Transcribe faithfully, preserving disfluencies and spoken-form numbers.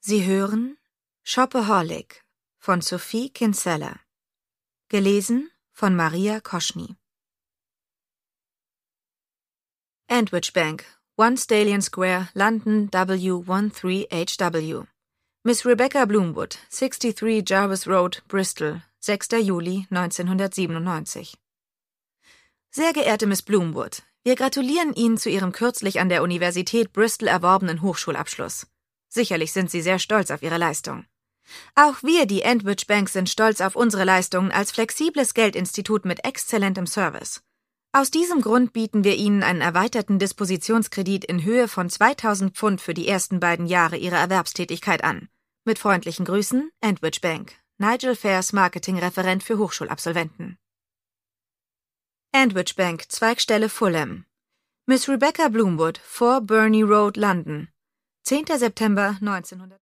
Sie hören Shopaholic von Sophie Kinsella. Gelesen von Maria Koschny. Andwich Bank, One Stallion Square, London W thirteen H W. Miss Rebecca Bloomwood, three Jarvis Road, Bristol, sechster Juli neunzehnhundertsiebenundneunzig. Sehr geehrte Miss Bloomwood, wir gratulieren Ihnen zu Ihrem kürzlich an der Universität Bristol erworbenen Hochschulabschluss. Sicherlich sind Sie sehr stolz auf Ihre Leistung. Auch wir, die Andwich Bank, sind stolz auf unsere Leistungen als flexibles Geldinstitut mit exzellentem Service. Aus diesem Grund bieten wir Ihnen einen erweiterten Dispositionskredit in Höhe von zweitausend Pfund für die ersten beiden Jahre Ihrer Erwerbstätigkeit an. Mit freundlichen Grüßen, Andwich Bank. Nigel Fairs, Marketingreferent für Hochschulabsolventen. Andwich Bank, Zweigstelle Fulham. Miss Rebecca Bloomwood, vier Burney Road, London. zehnter September neunzehnhundert